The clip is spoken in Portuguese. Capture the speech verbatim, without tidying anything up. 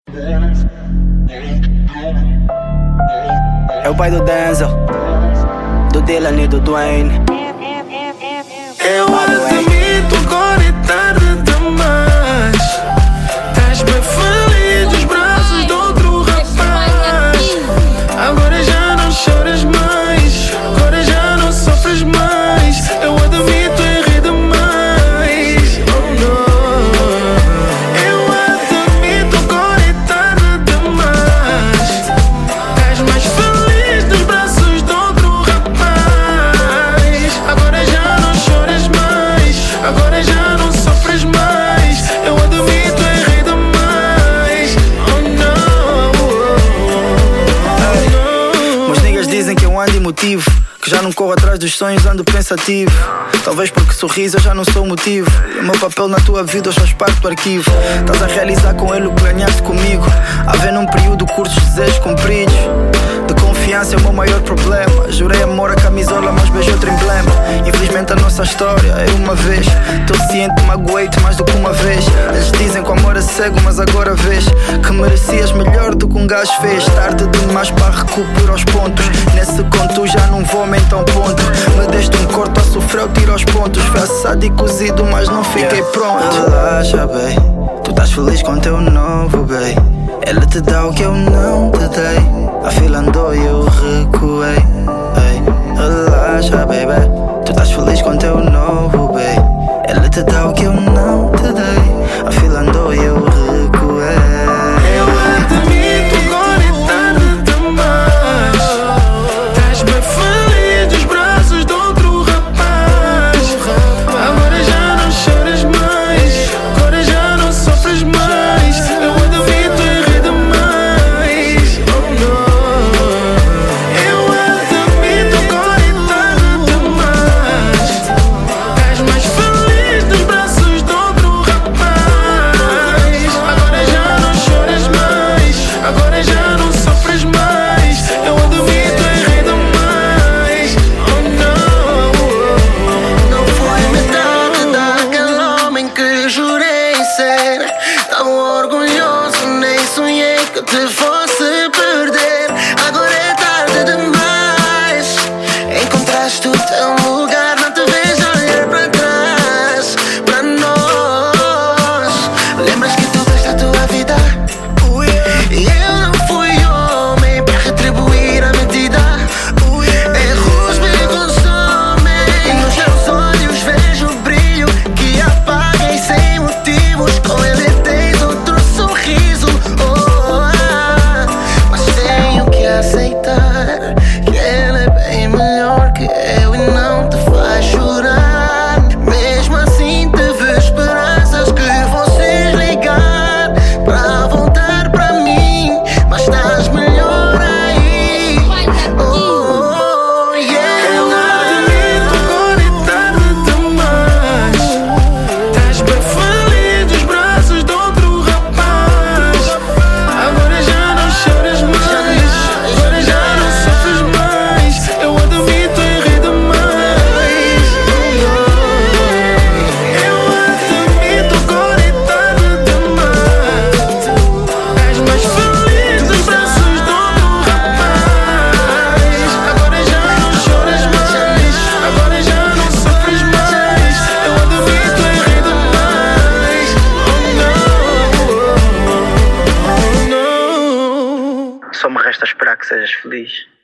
É o pai do Denzel, do Dylan e do Dwayne. Eu admito, agora é tarde demais. Estás bem feliz nos braços de outro rapaz. Agora já não choras mais, agora já não sofres mais. Eu admito, errei demais. Oh não. Eu admito, agora é tarde demais. Estás mais feliz nos braços de outro rapaz. Agora já não choras mais, agora já não sofres mais. Eu admito, errei demais. Oh não. Oh, não. Meus niggas dizem que eu ando emotivo, que já não corro atrás dos sonhos, ando pensativo. Talvez porque sorriso eu já não sou o motivo. E o meu papel na tua vida eu só parte do arquivo. Estás a realizar com ele o que ganhaste comigo. A ver num período curtos desejos cumpridos. De confiança é o meu maior problema. Jurei amor à camisola, mas beijo outro emblema. Infelizmente a nossa história é uma vez. Tô ciente, magoei-te mais do que uma vez. Eles dizem que o amor é cego, mas agora vês que merecias melhor do que um gajo fez. Tarde demais para recuperar os pontos. Nesse conto já não vou aumentar um ponto. Me deste um corte a sofrer, eu tiro aos pontos. Fui assado e cozido, mas não fiquei pronto. Relaxa, bae, tu estás feliz com teu novo, bae. Ele te dá o que eu não te dei. A fila andou e eu recuei. Ei, relaxa, baby, tu estás feliz com teu novo, bae. Ele te dá o que eu não te dei. A fila andou e eu recuei. Eu admito, agora é tarde demais. Estás bem feliz nos braços de outro rapaz. Agora já não choras mais, agora já não sofres mais. Eu admito, errei demais. Oh não. Eu admito, agora é tarde demais. Estás mais feliz nos braços de outro rapaz. Agora já não choras mais, agora já não sofres mais. Eu admito, errei demais. Oh não. Não foi metade daquele homem que jurei ser. Tão orgulhoso, nem sonhei que te fosse perder. Agora é tarde demais. Encontraste o teu lugar, não te vejo olhar para trás. Para nós, lembras que tu deste a tua vida? E eu não fui homem para retribuir a medida. Erros me consomem, nos teus olhos vejo o brilho que apaguei sem motivos. Com ele tens outro sorriso, oh, ah, mas tenho que aceitar que ele é bem melhor que eu e não te faz chorar. Mesmo assim tive esperanças que fosses ligar para voltar para mim, mas estás melhor aí. Oh, yeah. Eu admito, agora é tarde demais. Estás bem feliz nos braços de outro rapaz. Agora já não choras mais, agora já não sofres mais. Eu admito, errei demais. Eu admito, agora é tarde demais. Estás mais feliz nos braços de outro rapaz. Agora já não choras mais, agora já não sofres mais. Eu admito, errei demais. Oh não. Oh não. Só me resta esperar que sejas feliz.